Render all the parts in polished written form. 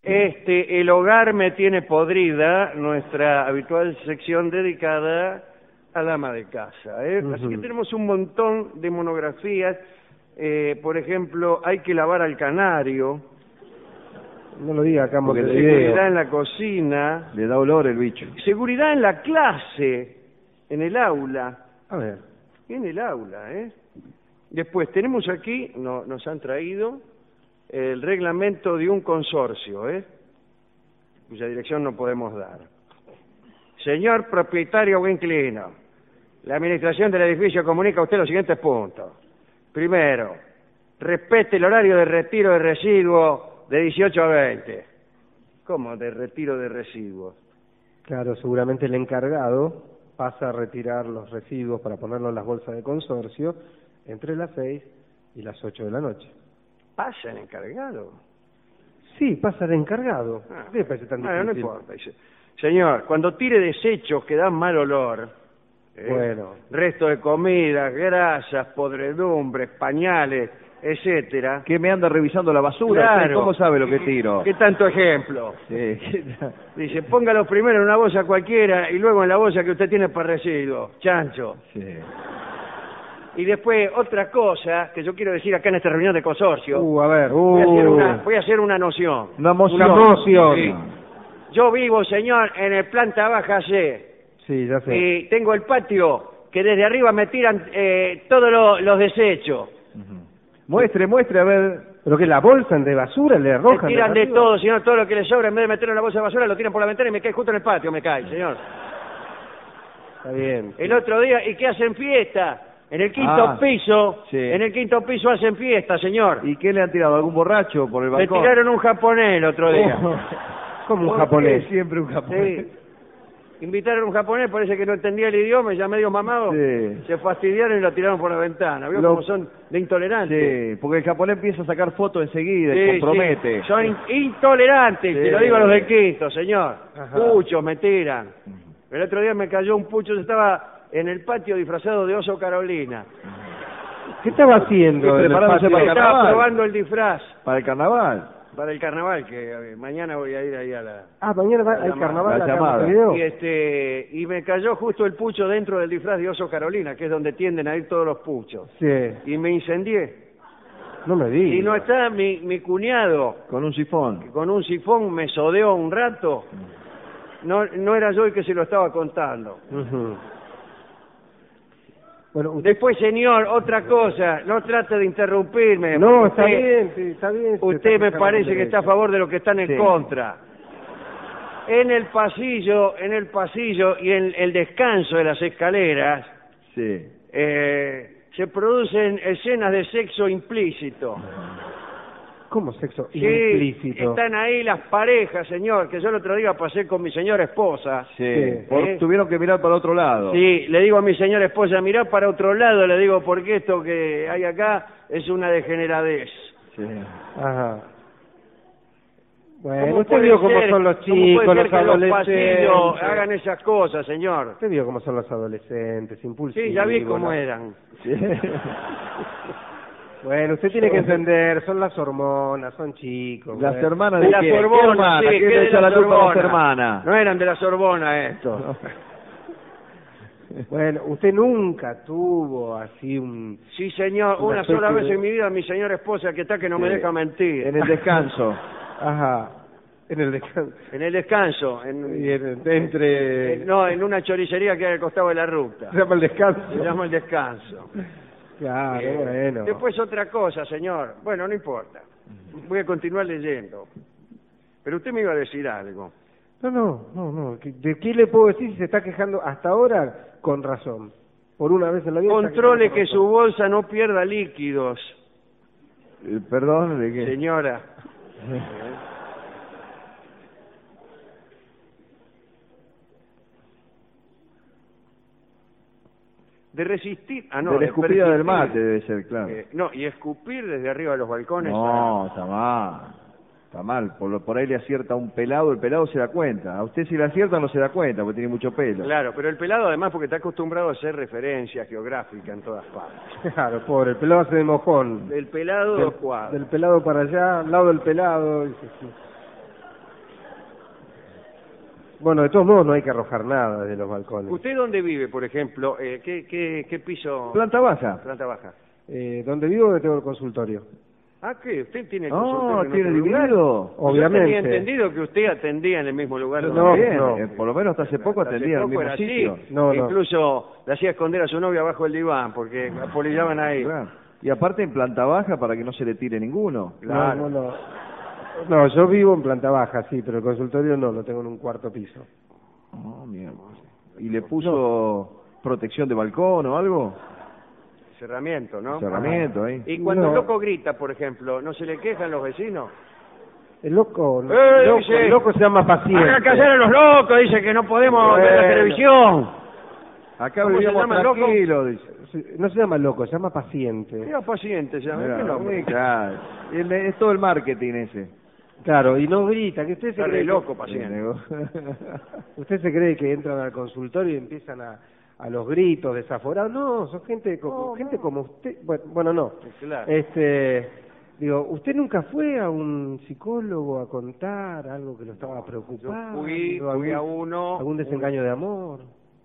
El hogar me tiene podrida, nuestra habitual sección dedicada al ama de casa. Así que tenemos un montón de monografías. Por ejemplo, hay que lavar al canario. No lo diga acá, porque seguridad en la cocina. Le da olor el bicho. Seguridad en la clase, en el aula. A ver. En el aula, Después tenemos aquí, nos han traído el reglamento de un consorcio, cuya dirección no podemos dar. Señor propietario o inquilino, la administración del edificio comunica a usted los siguientes puntos. Primero, respete el horario de retiro de residuos de 18 a 20. ¿Cómo de retiro de residuos? Claro, seguramente el encargado pasa a retirar los residuos para ponerlos en las bolsas de consorcio entre las 6 y las 8 de la noche. ¿Pasa el encargado? Sí, pasa el encargado. ¿Qué le parece tan difícil? No importa. Señor, cuando tire desechos que dan mal olor, bueno, resto de comida, grasas, podredumbres, pañales, etcétera. ¿Qué me anda revisando la basura? Claro. ¿Cómo sabe lo que tiro? ¿Qué tanto ejemplo? Sí. Dice, póngalo primero en una bolsa cualquiera y luego en la bolsa que usted tiene para residuos. Chancho. Sí. Y después, otra cosa que yo quiero decir acá en esta reunión de consorcio. A ver. Voy a hacer una noción. Una moción. Una moción. Sí. Yo vivo, señor, en el planta baja C. Sí, ya sé. Y tengo el patio que desde arriba me tiran todos los desechos. Muestre, a ver. ¿Pero que la bolsa de basura le arrojan? Me tiran de todo, señor, todo lo que le sobra, en vez de meterlo en la bolsa de basura, lo tiran por la ventana y me cae justo en el patio, me cae, señor. Está bien. El otro día, ¿y qué hacen fiesta? En el quinto piso, sí. En el quinto piso hacen fiesta, señor. ¿Y qué le han tirado? ¿Algún borracho por el balcón? Me tiraron un japonés el otro día. ¿Cómo un japonés? Siempre un japonés. Sí. Invitaron a un japonés, parece que no entendía el idioma, ya medio mamado. Sí. Se fastidiaron y lo tiraron por la ventana. ¿Vio cómo son de intolerantes? Sí, porque el japonés empieza a sacar fotos enseguida y Sí, compromete. sí. Son intolerantes, Sí. te lo digo a los del quinto, señor. Ajá. Puchos me tiran. El otro día me cayó un pucho, yo estaba en el patio disfrazado de oso Carolina. ¿Qué estaba haciendo? Sí, preparándose para el Estaba carnaval. probando el disfraz Para el carnaval. para el carnaval, que mañana voy a ir ahí a la... Mañana va al llamada. carnaval La acá en llamada. Montevideo. Y me cayó justo el pucho dentro del disfraz de oso Carolina, que es donde tienden a ir todos los puchos. Sí. Y me incendié. No me digas. Y no está mi cuñado, Con un sifón. que con un sifón me sodeó un rato. No era yo el que se lo estaba contando. Ujú. Bueno, usted... Después, señor, otra cosa, no trate de interrumpirme. No, Usted- está bien, sí, está bien. Usted me parece que está a favor de lo que están en Sí. contra. En el pasillo y en el descanso de las escaleras Sí. se producen escenas de sexo implícito. ¿Cómo sexo Sí, implícito? están ahí las parejas, señor, que yo el otro día pasé con mi señora esposa. Sí. Sí. Tuvieron que mirar para otro lado. Sí, le digo a mi señora esposa, mirá para otro lado, le digo, porque esto que hay acá es una degeneradez. Sí. Ajá. Bueno, ¿Cómo usted puede vio cómo ser- son los cómo chicos, puede ser los que los pasillos adolescentes. hagan esas cosas, señor? Usted vio cómo son los adolescentes, impulsivos. Sí, ya vi cómo ¿no? eran. Sí. Bueno, usted tiene que entender, son las hormonas, son chicos. Las bueno. hermanas De de la quién? ¿Qué Sorbona, hermana? sí, ¿Quién que le de echa la la culpa a las Sorbona. hermanas? No eran de la Sorbona esto. Bueno, usted nunca tuvo así un... Sí, señor, Una una sola especie vez de- en mi vida mi señora esposa que está que no me Sí. deja mentir. En el descanso. Ajá, en el descanso. En el descanso, Y entre... no, en una choricería que hay al costado de la ruta. Se llama el descanso. Se llama el descanso. Claro, Bien. bueno. Después otra cosa, señor. Bueno, no importa. Voy a continuar leyendo. Pero usted me iba a decir algo. No. ¿De qué le puedo decir si se está quejando hasta ahora? Con razón. Por una vez en la vida... está Controle quejando que con su bolsa no pierda líquidos, Perdón, ¿de qué? señora. De resistir... no, de la escupida del persistir. mate debe ser, claro. No, y escupir desde arriba de los balcones... No, está mal. Está mal. Por ahí le acierta un pelado, el pelado se da cuenta. A usted si le acierta no se da cuenta porque tiene mucho pelo. Claro, pero el pelado además porque está acostumbrado a hacer referencia geográfica en todas partes. Claro, pobre, el pelado hace de mojón. Del pelado dos cuadros. Del pelado para allá, al lado del pelado. Bueno, de todos modos no hay que arrojar nada de los balcones. ¿Usted dónde vive, por ejemplo? ¿Qué piso? Planta baja. Planta baja. Donde vivo tengo el consultorio. Ah, ¿qué? ¿Usted tiene el Oh, consultorio en tiene otro lugar? dividido. Obviamente. Yo tenía entendido que usted atendía en el mismo lugar. No, donde Bien, no. por lo menos hasta hace poco Hasta hace atendía en el poco mismo era así. sitio. No. Incluso le hacía esconder a su novia abajo del diván porque apolillaban ahí. Claro. Y aparte en planta baja para que no se le tire ninguno. Claro. No, yo vivo en planta baja, sí, pero el consultorio no, lo tengo en un cuarto piso. Oh, mierda. ¿Y le puso protección de balcón o algo? Cerramiento, ¿no? Cerramiento, ¿eh? Y cuando el No. loco grita, por ejemplo, ¿no se le quejan los vecinos? El loco, dice, el loco se llama paciente. Haga callar a los locos, dice que no podemos ver la Bueno. televisión. Acá ¿Cómo se vivíamos llama, loco? tranquilos, dice. No se llama loco, se llama paciente. Era paciente, ya. Mirá, ¿Qué nombre? sí, claro. Es todo el marketing ese. Claro, y no grita, que usted se Está cree re que- loco, paciente. usted se cree que entran al consultorio y empiezan a los gritos desaforados. No, son gente como usted. Bueno, no. Claro. Digo, ¿usted nunca fue a un psicólogo a contar algo que lo estaba preocupando? Fui a uno. ¿Algún desengaño de amor?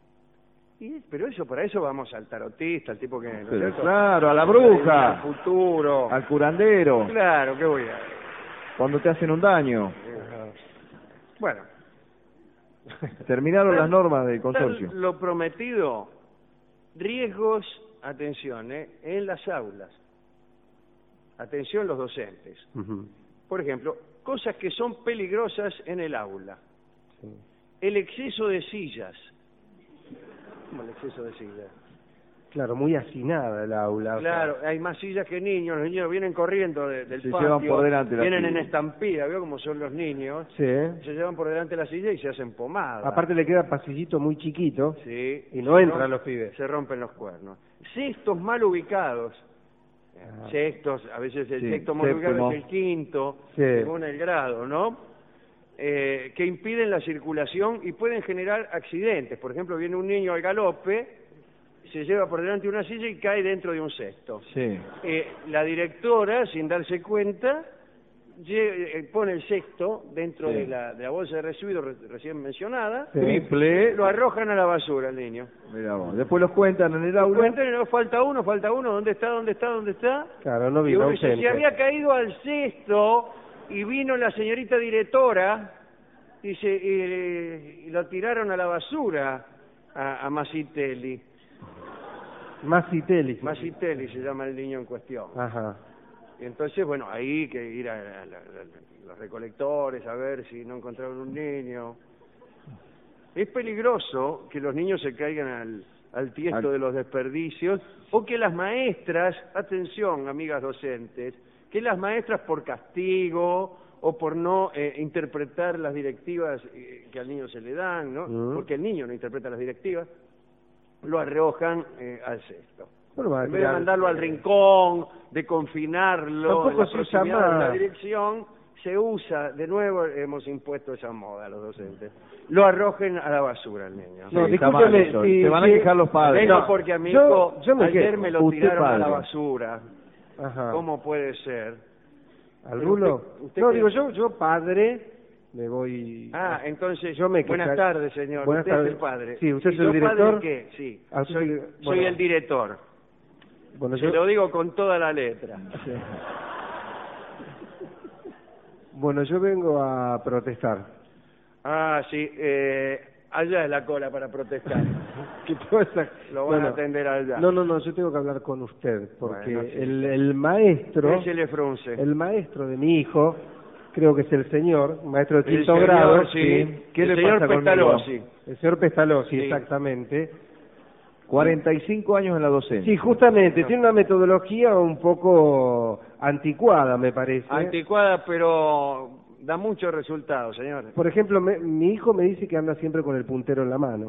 Pero para eso vamos al tarotista, al tipo que... ¿no es Pero cierto? claro, a la Al bruja, futuro. al curandero, Claro, ¿qué voy a...? cuando te hacen un daño. Bueno. Terminaron las normas del consorcio. Tal lo prometido, riesgos, atención, en las aulas. Atención los docentes. Ujú. Por ejemplo, cosas que son peligrosas en el aula. Sí. El exceso de sillas. ¿Cómo el exceso de sillas? Claro, muy hacinada el aula. o sea, Claro, hay más sillas que niños. Los niños vienen corriendo del Se patio. llevan por delante la vienen silla. en estampida, ¿veo cómo son los niños? sí. Se llevan por delante la silla y se hacen pomada. Aparte le queda pasillito muy chiquito. Sí. Y no entran los pibes. Se rompen los cuernos. Sextos mal ubicados. Sextos, a veces el Sí, sexto mal ubicado séptimo. es el quinto, Sí. según el grado, ¿no? Que impiden la circulación y pueden generar accidentes. Por ejemplo, viene un niño al galope, se lleva por delante una silla y cae dentro de un cesto. Sí. La directora, sin darse cuenta, pone el cesto dentro Sí. de la bolsa de residuos recién mencionada, Sí. Triple. lo arrojan a la basura al niño. Mirá vos. Después los cuentan en el aula. Cuéntenle, no, falta uno, ¿dónde está? Claro, no Y vino uno dice, ausente. se había caído al cesto y vino la señorita directora y lo tiraron a la basura a Masitelli. Masitelli. Masitelli se llama el niño en cuestión. Ajá. Y entonces, bueno, ahí que ir a los recolectores a ver si no encontraron un niño. Es peligroso que los niños se caigan al tiesto de los desperdicios o que las maestras, atención amigas docentes, que las maestras por castigo o por no interpretar las directivas que al niño se le dan, ¿no? Porque el niño no interpreta las directivas, lo arrojan al cesto. Bueno, En vez de mandarlo al rincón, de confinarlo, Tampoco en la se usa proximidad de la más. dirección, se usa, de nuevo hemos impuesto esa moda a los docentes, lo arrojen a la basura al niño. No, Sí, está mal discúlpeme, eso. sí, Se van a sí. quejar los padres. Vengo No, porque a mi yo- hijo yo me ayer quejo. me lo Usted tiraron a la padre. basura. Ajá. ¿Cómo puede ser? ¿Al Pero rulo? usted No, qué- digo yo padre, me voy... Ah, entonces, Yo me buenas queja- tardes, señor. Buenas ¿Usted tardes. es el padre? Sí, ¿usted ¿Y es el yo director? padre qué? Sí, Ah, usted soy, es el- soy bueno. el director. Bueno, Se lo digo con toda la letra. Bueno, yo vengo a protestar. Ah, sí, allá es la cola para protestar. ¿Qué pasa? Lo van Bueno, a atender allá. No, yo tengo que hablar con usted, porque Bueno, sí. el maestro... Se le frunce. El maestro de mi hijo, creo que es el señor, maestro de El quinto señor, grado, sí. ¿Qué El le señor pasa conmigo? Pestalozzi. el señor Pestalozzi, Sí. exactamente. 45 años en la docencia. Sí, justamente, tiene una metodología un poco anticuada, me parece. Anticuada, pero da muchos resultados, señor. Por ejemplo, mi hijo me dice que anda siempre con el puntero en la mano.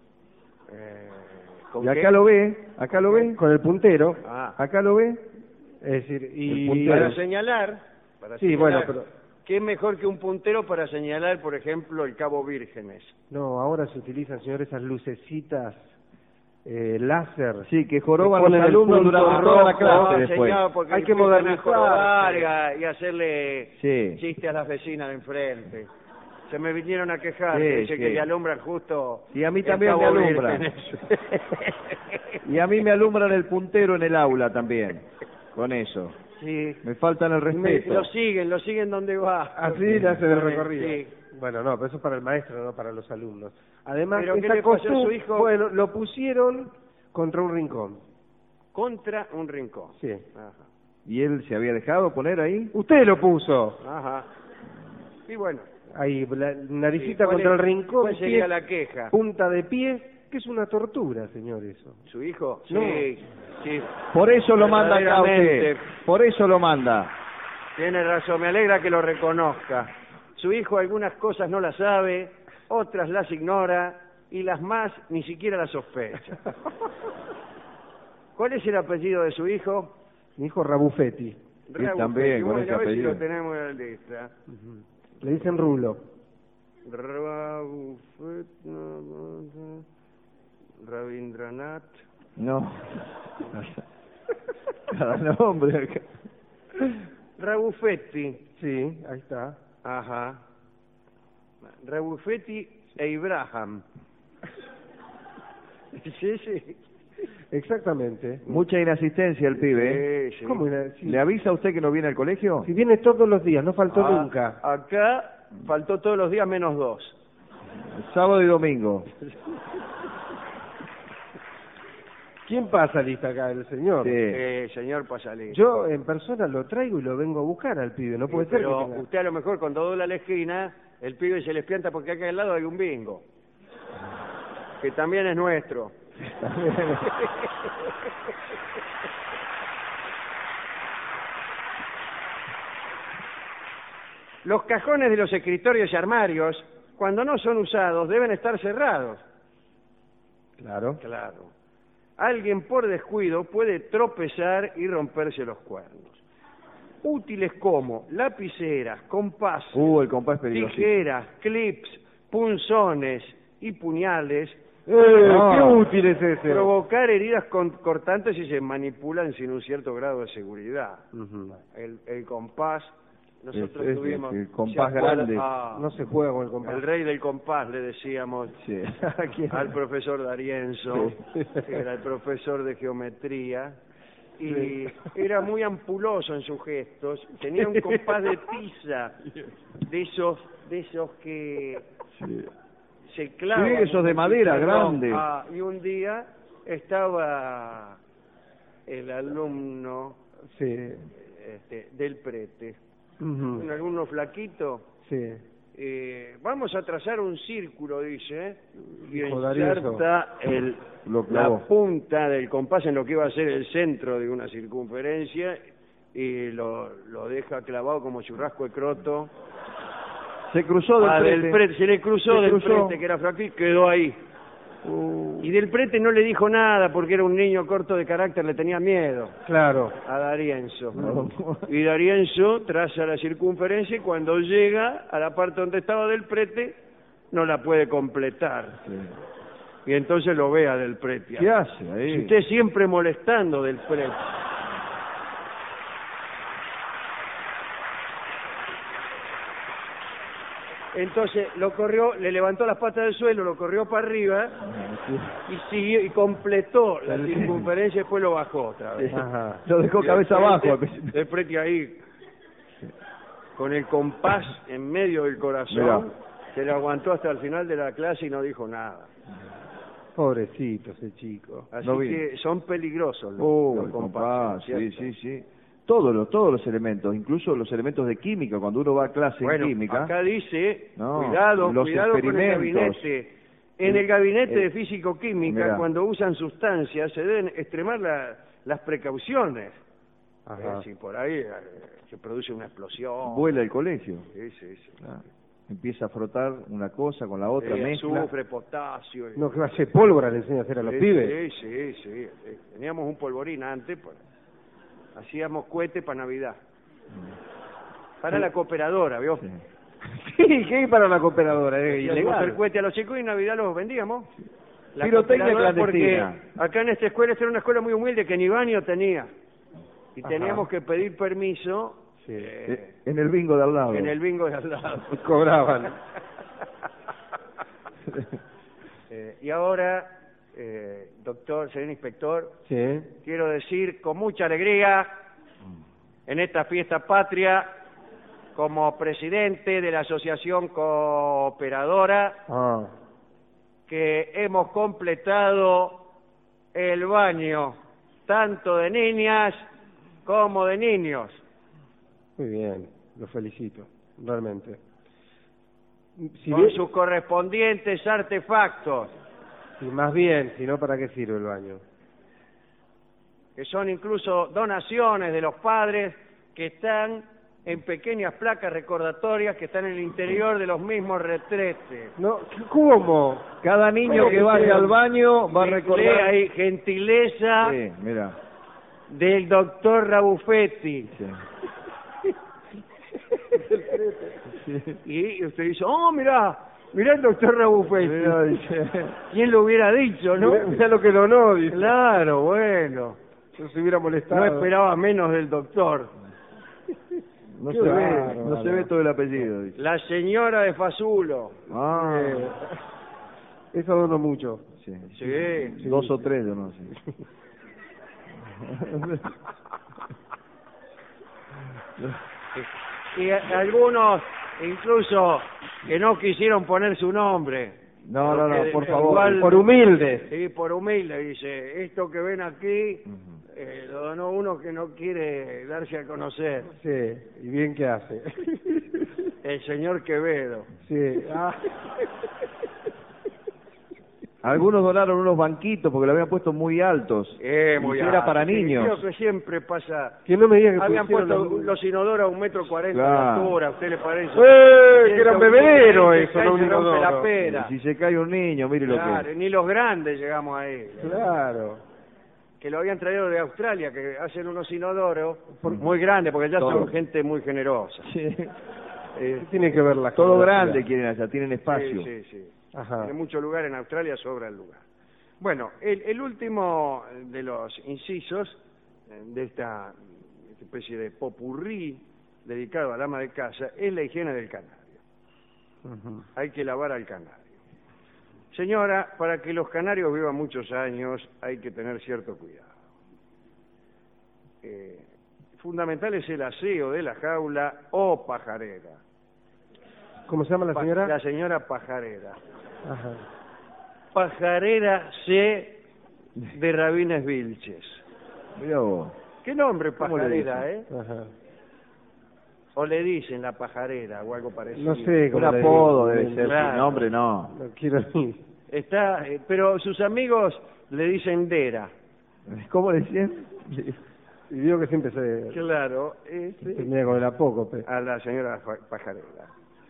¿Con Y qué? acá lo ve, Con el puntero, Ah, acá lo ve. es decir, El y... puntero. para señalar. Sí, bueno, pero... ¿Qué mejor que un puntero para señalar, por ejemplo, el Cabo Vírgenes? No, ahora se utilizan, señor, esas lucecitas láser. Sí, que joroban Que los ponen el alumnos punto durante toda la rojo, clase después. señor, porque Hay que empiezan a modernizar. jorobar y hacerle Sí. chistes a las vecinas de enfrente. Se me vinieron a quejar, Sí, dice sí. que le alumbran justo... Y a mí el también me Cabo alumbran. Virgen. Y a mí me alumbran el puntero en el aula también, con eso. Sí. Me faltan el Y respeto. lo siguen donde va. Así le hacen el recorrido. Sí. Bueno, no, pero eso es para el maestro, no para los alumnos. Además, ¿Pero qué esta le pasó a su costumbre, hijo? bueno, lo pusieron contra un rincón. Contra un rincón. Sí. Ajá. ¿Y él se había dejado poner ahí? Usted lo puso. Ajá. Y bueno. Ahí, la Sí, naricita ¿cuál contra es- el rincón, ¿Cuál sería pie, la queja? punta de pie, que es una tortura, señor, eso. ¿Su hijo? No. Sí, sí. Por eso lo manda acá usted. Verdaderamente. Por eso lo manda. Tiene razón, me alegra que lo reconozca. Su hijo algunas cosas no las sabe, otras las ignora y las más ni siquiera las sospecha. ¿Cuál es el apellido de su hijo? Mi hijo Rabufetti. Raúl también, Pérez. con Bueno, ese a ver si apellido. lo tenemos en la lista. Le dicen Rulo. Rabindranath. No. Cada nombre acá. Rabufetti. Sí, ahí está. Ajá. Rabufetti e Ibrahim. Sí, sí. Exactamente. Mucha inasistencia el pibe. ¿eh? Sí, sí. ¿Cómo era? Sí. ¿Le avisa a usted que no viene al colegio? Si viene todos los días, no faltó Ah, nunca. Acá faltó todos los días menos 2. Sábado y domingo. ¿Quién pasa lista acá? El señor. Sí. Señor Pasalí. Yo en persona lo traigo y lo vengo a buscar al pibe. No puede ser que Pero tenga- usted a lo mejor cuando dobla la esquina, el pibe se les pianta porque acá al lado hay un bingo. Que también es nuestro. Los cajones de los escritorios y armarios, cuando no son usados, deben estar cerrados. Claro. Claro. Alguien por descuido puede tropezar y romperse los cuernos. Útiles como lapiceras, compases, El compás peligroso. tijeras, clips, punzones y puñales No. ¡Qué útil es ese! provocar heridas cortantes si se manipulan sin un cierto grado de seguridad. Ujú. El compás, nosotros Es tuvimos... el compás ¿se acuerda? grande. No se juega con el compás. El rey del compás, le decíamos Sí. al profesor D'Arienzo, Sí. que era el profesor de geometría, y era muy ampuloso en sus gestos, tenía un compás de tiza, de esos que Sí. se clavan. Sí, esos de madera, grandes. Y un día estaba el alumno Sí. del prete, Ujú. un alumno flaquito. Sí. Vamos a trazar un círculo, dice, y Dijo D'Arienzo. inserta Lo la clavó. punta del compás en lo que iba a ser el centro de una circunferencia y lo deja clavado como churrasco de croto. Se cruzó del Del prete. prete, se le cruzó Se del cruzó. prete, que era flaquito, y quedó ahí. Y del prete no le dijo nada porque era un niño corto de carácter, le tenía miedo Claro. a D'Arienzo. Y D'Arienzo traza la circunferencia y cuando llega a la parte donde estaba del prete no la puede completar. Sí. Y entonces lo vea del prete. ¿Qué hace ahí? Si usted siempre molestando del prete. Entonces lo corrió, le levantó las patas del suelo, lo corrió para arriba y siguió y completó la circunferencia y después lo bajó otra vez. Ajá. Lo dejó Y cabeza el abajo. prete- El prete ahí, con el compás en medio del corazón, Mirá. se lo aguantó hasta el final de la clase y no dijo nada. Pobrecito ese chico. Así No vino. que son peligrosos los El compases, compás, sí, ¿cierto? sí, sí. Todos los elementos, incluso los elementos de química, cuando uno va a clase Bueno, en química. acá dice, No, cuidado los con el experimentos. gabinete. En el gabinete de físico-química, Mirá. cuando usan sustancias, se deben extremar las precauciones. Ajá. Si por ahí se produce una explosión. Vuela el colegio. Sí, sí, sí. Ah, Empieza a frotar una cosa con la otra, mezcla. Azufre, potasio. No, que va a hacer pólvora le enseña a hacer a los Sí, pibes. Sí, sí, sí. Teníamos un polvorín antes, hacíamos cohetes para Navidad. Para la cooperadora, ¿vio? Sí. Sí, ¿qué hay para la cooperadora? Hacíamos el Ilegal. cohete a los chicos y en Navidad los vendíamos. La Pirotecnia cooperadora, clandestina. porque acá en esta escuela, esta era una escuela muy humilde que ni baño tenía. Y Ajá. teníamos que pedir permiso Sí. En el bingo de al lado. en el bingo de al lado. Cobraban. Y ahora, doctor, señor inspector, Sí. quiero decir con mucha alegría, en esta fiesta patria, como presidente de la Asociación Cooperadora, Ah, que hemos completado el baño, tanto de niñas como de niños. muy bien, lo felicito, realmente. Si Con bien, sus correspondientes artefactos, y más bien, si no, ¿para qué sirve el baño? que son incluso donaciones de los padres que están en pequeñas placas recordatorias que están en el interior de los mismos retretes. No, ¿cómo? Cada niño que vaya al baño va a Lee recordar... ahí, gentileza Sí, mira. del doctor Rabufetti. Sí. Y usted dice, oh, mirá el doctor Rabufetti. Mira, dice... ¿Quién lo hubiera dicho, no? Mirá lo que donó, dice. Claro, bueno. No se hubiera molestado. No esperaba menos del doctor. No Qué se ve, bárbaro. no se ve todo el apellido, dice. La señora de Fasulo. Ah, Eso donó mucho. sí. Sí. 2 o 3, yo no sé. Y algunos incluso que no quisieron poner su nombre. No, Porque por favor. igual- Por humilde. Sí, por humilde, dice, esto que ven aquí lo donó uno que no quiere darse a conocer, Sí, y bien que hace. el señor Quevedo. Sí. Ah. Algunos donaron unos banquitos porque lo habían puesto muy altos. Muy Y era alto, para sí, niños. creo que siempre pasa. Que no me diga que Habían pusieron puesto los inodoros a 1,40 m de Claro. altura, ¿a usted le parece? Que era un bebedero Se eso, cae, no un se rompe inodoro. la pera. Y si se cae un niño, mire lo Claro, que... ni los grandes llegamos ahí. Claro. Que lo habían traído de Australia, que hacen unos inodoros muy grandes, porque ya Todo. son gente muy generosa. Sí. ¿Qué tiene que ver la Todo cosa? grande quieren allá, tienen espacio. Sí, sí, sí. Ajá. En muchos lugares en Australia sobra el lugar. Bueno, el último de los incisos de esta especie de popurrí dedicado al ama de casa es la higiene del canario. Ujú. Hay que lavar al canario. Señora, para que los canarios vivan muchos años hay que tener cierto cuidado. Fundamental es el aseo de la jaula o pajarera. ¿Cómo se llama la señora? La señora pajarera. Ajá. Pajarera C. de Rabines Vilches. Mira vos. ¿Qué nombre ¿Cómo le pajarera, Ajá. O le dicen la pajarera o algo parecido. No sé Un cómo le apodo digo. debe ser, Claro. su nombre no. No quiero ni. Está, pero sus amigos le dicen Dera. ¿Cómo decían? Y digo que siempre se Claro, termina con el apócope. a la señora pajarera.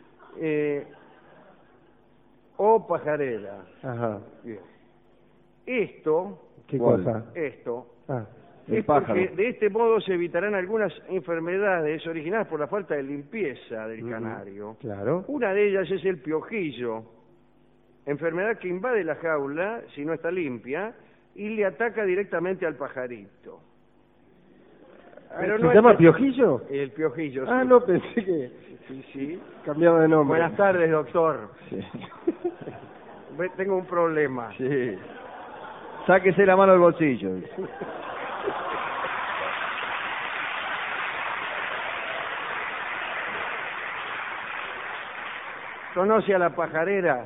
O pajarera. Ajá. Bien. Esto, ¿Qué ¿Cuál? cosa? Ah, El es pájaro. porque de este modo se evitarán algunas enfermedades originadas por la falta de limpieza del canario. claro. Una de ellas es el piojillo, enfermedad que invade la jaula si no está limpia y le ataca directamente al pajarito. Pero ¿Se no es llama que- piojillo? El piojillo. Ah, sí. no, pensé que Sí, sí. cambiaba de nombre. Buenas tardes, doctor. Sí. Tengo un problema. Sí. Sáquese la mano del bolsillo. ¿Conoce a la pajarera?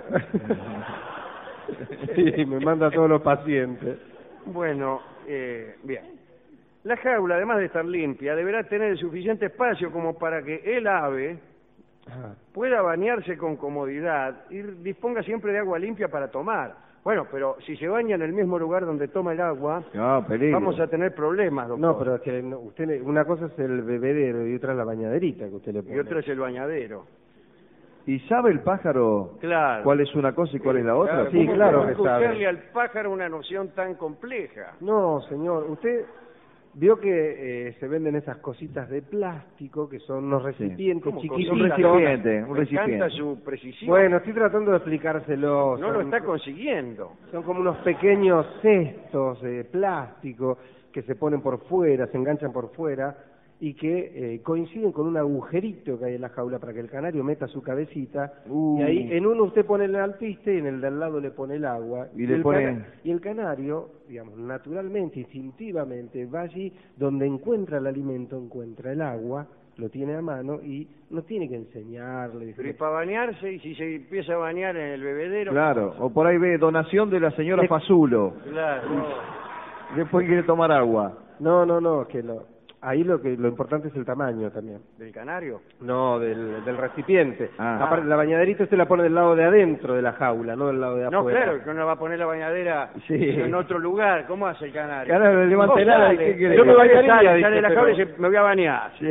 Sí, me manda a todos los pacientes. Bueno, bien. La jaula, además de estar limpia, deberá tener el suficiente espacio como para que el ave Ajá. pueda bañarse con comodidad y disponga siempre de agua limpia para tomar. Bueno, pero si se baña en el mismo lugar donde toma el agua, No, peligro. vamos a tener problemas, doctor. No, pero es que una cosa es el bebedero y otra es la bañaderita que usted le pone. Y otro es el bañadero. ¿Y sabe el pájaro Claro. cuál es una cosa y cuál es la otra? Sí, claro ¿Cómo que sabe. buscarle al pájaro una noción tan compleja? No, señor, usted vio que se venden esas cositas de plástico que son unos recipientes ¿Cómo chiquititos. Un recipiente, un Me encanta recipiente. su precisión. Bueno, estoy tratando de explicárselo. no lo Son- está consiguiendo. Son como unos pequeños cestos de plástico que se ponen por fuera, se enganchan por fuera y que coinciden con un agujerito que hay en la jaula para que el canario meta su cabecita, y ahí en uno usted pone el alpiste y en el de al lado le pone el agua, y el canario, digamos, naturalmente, instintivamente, va allí donde encuentra el alimento, encuentra el agua, lo tiene a mano y no tiene que enseñarle. Pero y para bañarse, y si se empieza a bañar en el bebedero... Claro, o por ahí ve donación de la señora Fazulo. Claro. Después quiere tomar agua. No, que ahí lo importante es el tamaño también. ¿Del canario? No, del recipiente. Ah. Aparte, la bañaderita usted la pone del lado de adentro de la jaula, no del lado de afuera. No, claro, que uno va a poner la bañadera en otro lugar. ¿Cómo hace el canario? Canario, le levanta el ala, ¿qué quiere? Yo me bañaría, sale de la jaula y dice, me voy a bañar. Sí.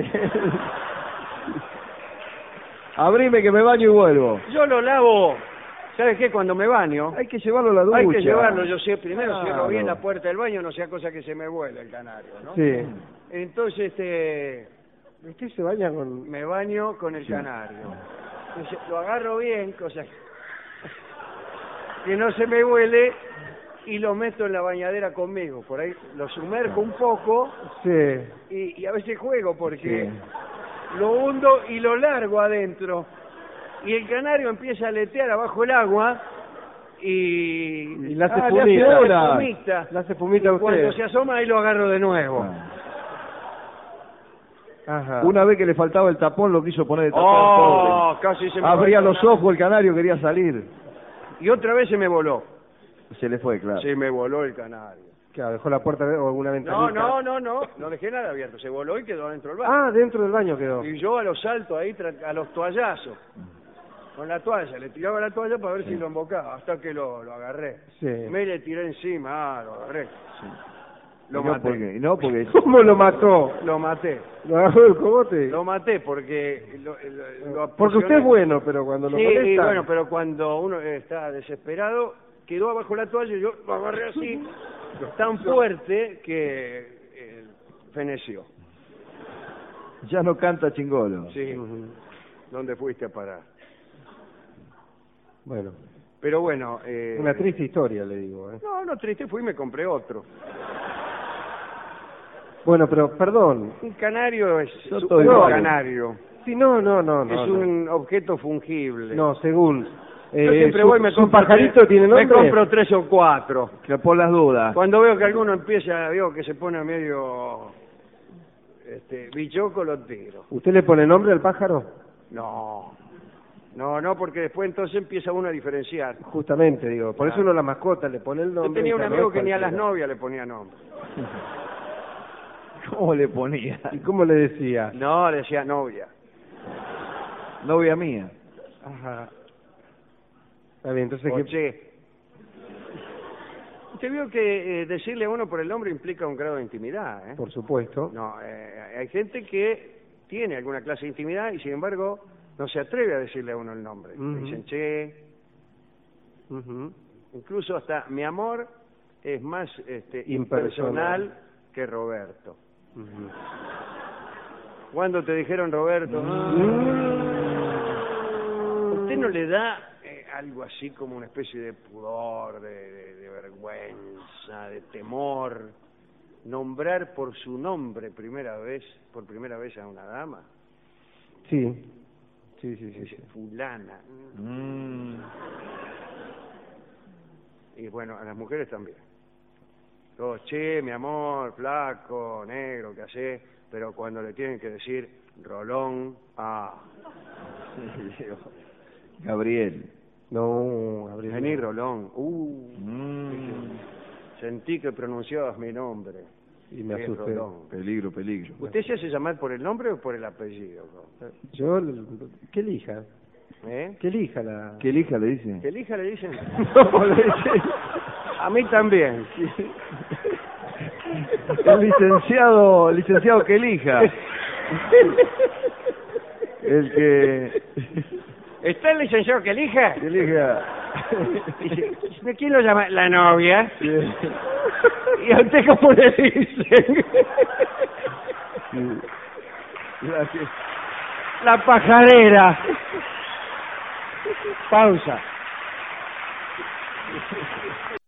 Abrime que me baño y vuelvo. Yo lo lavo, ¿sabes qué? Cuando me baño, Hay que llevarlo a la ducha. hay que llevarlo, yo sé, primero Claro. cierro bien la puerta del baño, no sea cosa que se me vuele el canario, ¿no? Sí. Entonces, Usted se baña con... me baño con el canario. Entonces, lo agarro bien, cosa que no se me huele, y lo meto en la bañadera conmigo. Por ahí lo sumerjo un poco Sí. y a veces juego porque Sí. lo hundo y lo largo adentro. Y el canario empieza a aletear abajo el agua y le hace le fumita. hace bola. fumita. Le hace fumita a Y usted. cuando se asoma ahí lo agarro de nuevo. Ajá. Una vez que le faltaba el tapón, lo quiso poner de tapón. Oh, casi se pobre. me Abría fue. los ojos, el canario quería salir. Y otra vez se me voló. Se le fue, claro. Se me voló el canario. Claro, dejó la puerta o alguna ventanita. No dejé nada abierto. Se voló y quedó dentro del baño. Ah, dentro del baño quedó. Y yo a los saltos ahí, a los toallazos, con la toalla, le tiraba la toalla para ver si lo embocaba, hasta que lo agarré. Sí. Me le tiré encima, lo agarré. Lo Y no maté. porque, y no porque ¿Cómo lo mató? Lo maté. ¿Lo agarró del cogote? Lo maté porque... Porque usted es bueno, pero cuando lo Sí, molesta... bueno, pero cuando uno está desesperado, quedó abajo la toalla y yo lo agarré así, tan fuerte que feneció. ya no canta chingolo. Sí. ¿Dónde fuiste a parar? Bueno, Pero bueno... una triste historia, le digo. No, triste, fui y me compré otro. Bueno, pero, perdón. Un canario es Yo un estoy mal. canario. Sí, no. Es un objeto fungible. No, según... Yo siempre voy y me ¿su compro pajarito tres- tiene nombre? Me compro 3 o 4. Que por las dudas. Cuando veo que alguno empieza, veo que se pone medio bichoco, lo tiro. ¿Usted le pone nombre al pájaro? No, porque después entonces empieza uno a diferenciar. Justamente, digo. Por eso uno a la mascota le pone el nombre. Yo tenía un y amigo no que ni a las cualquiera. novias le ponía nombre. ¿Cómo le ponía? ¿Y cómo le decía? No, le decía novia. Novia mía. Ajá. Está bien, entonces... O ¿qué? che. Usted vio que decirle a uno por el nombre implica un grado de intimidad, ¿eh? Por supuesto. No, hay gente que tiene alguna clase de intimidad y sin embargo no se atreve a decirle a uno el nombre. Le Ujú. dicen che, Ujú. incluso hasta mi amor es más Impersonal. impersonal que Roberto. Ujú. ¿Cuándo te dijeron Roberto? ¿Usted no le da algo así como una especie de pudor, de vergüenza, de temor, nombrar por su nombre por primera vez a una dama? Sí. Sí. Dice, fulana. Y bueno, a las mujeres también. Todo, che, mi amor, flaco, negro, ¿qué hace? Pero cuando le tienen que decir Rolón, Gabriel. No, Gabriel. vení Rolón, Mm. sentí que pronunciabas mi nombre. Y me Qué asusté. Rolón. Peligro. ¿Usted se hace llamar por el nombre o por el apellido? Yo, que elija. ¿Eh? Que elija la... ¿Qué elija le dice? ¿Que elija le dicen? No, le dice... A mí también. El licenciado que elija. El que ¿Está el licenciado que elija? elija. Dice, ¿quién lo llama? La novia. ¿Y a usted cómo le dicen? Gracias. La pajarera. Pausa.